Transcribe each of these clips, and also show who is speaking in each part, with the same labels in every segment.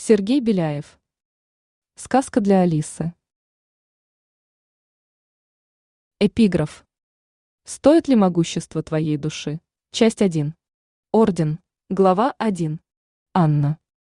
Speaker 1: Сергей Беляев. Сказка для Алисы. Эпиграф. Стоит ли могущество твоей души? Часть 1. Орден. Глава 1. Анна.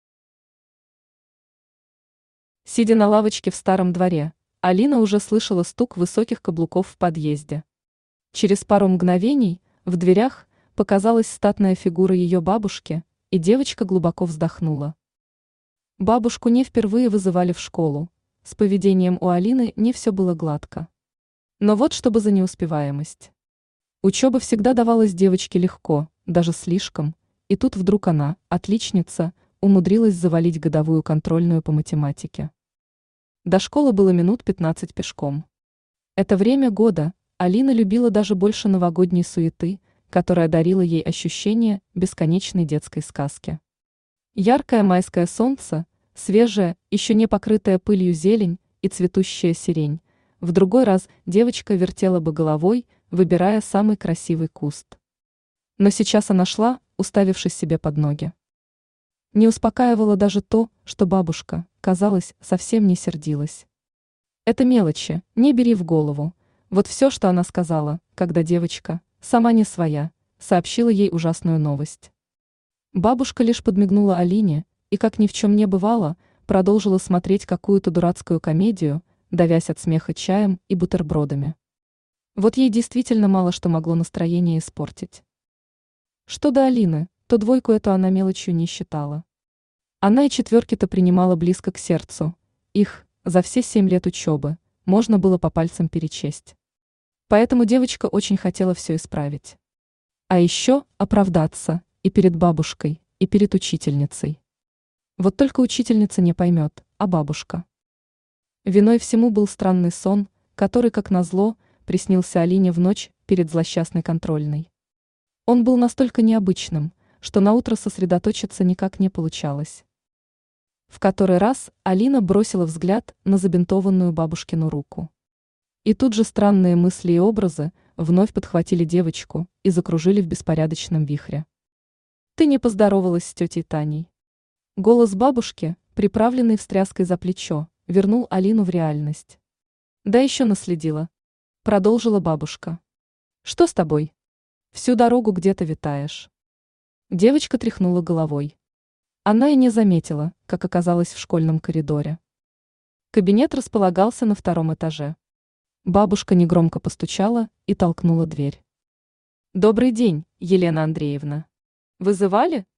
Speaker 1: Сидя на лавочке в старом дворе, Алина уже слышала стук высоких каблуков в подъезде. Через пару мгновений в дверях показалась статная фигура ее бабушки, и девочка глубоко вздохнула. Бабушку не впервые вызывали в школу. С поведением у Алины не все было гладко. Но вот чтобы за неуспеваемость. Учеба всегда давалась девочке легко, даже слишком, и тут вдруг она, отличница, умудрилась завалить годовую контрольную по математике. До школы было минут 15 пешком. Это время года Алина любила даже больше новогодней суеты, которая дарила ей ощущение бесконечной детской сказки. Яркое майское солнце, свежая, еще не покрытая пылью зелень и цветущая сирень. В другой раз девочка вертела бы головой, выбирая самый красивый куст. Но сейчас она шла, уставившись себе под ноги. Не успокаивало даже то, что бабушка, казалось, совсем не сердилась. Это мелочи, не бери в голову. Вот все, что она сказала, когда девочка, сама не своя, сообщила ей ужасную новость. Бабушка лишь подмигнула Алине и, как ни в чем не бывало, продолжила смотреть какую-то дурацкую комедию, давясь от смеха чаем и бутербродами. Вот ей действительно мало что могло настроение испортить. Что до Алины, то двойку эту она мелочью не считала. Она и четверки-то принимала близко к сердцу. Их, за все 7 лет учебы, можно было по пальцам перечесть. Поэтому девочка очень хотела все исправить. А еще оправдаться и перед бабушкой, и перед учительницей. Вот только учительница не поймет, а бабушка. Виной всему был странный сон, который, как назло, приснился Алине в ночь перед злосчастной контрольной. Он был настолько необычным, что наутро сосредоточиться никак не получалось. В который раз Алина бросила взгляд на забинтованную бабушкину руку. И тут же странные мысли и образы вновь подхватили девочку и закружили в беспорядочном вихре. «Ты не поздоровалась с тетей Таней». Голос бабушки, приправленный встряской за плечо, вернул Алину в реальность. «Да еще наследила», — продолжила бабушка. «Что с тобой? Всю дорогу где-то витаешь». Девочка тряхнула головой. Она и не заметила, как оказалась в школьном коридоре. Кабинет располагался на 2-м этаже. Бабушка негромко постучала и толкнула дверь. «Добрый день, Елена Андреевна. Вызывали?»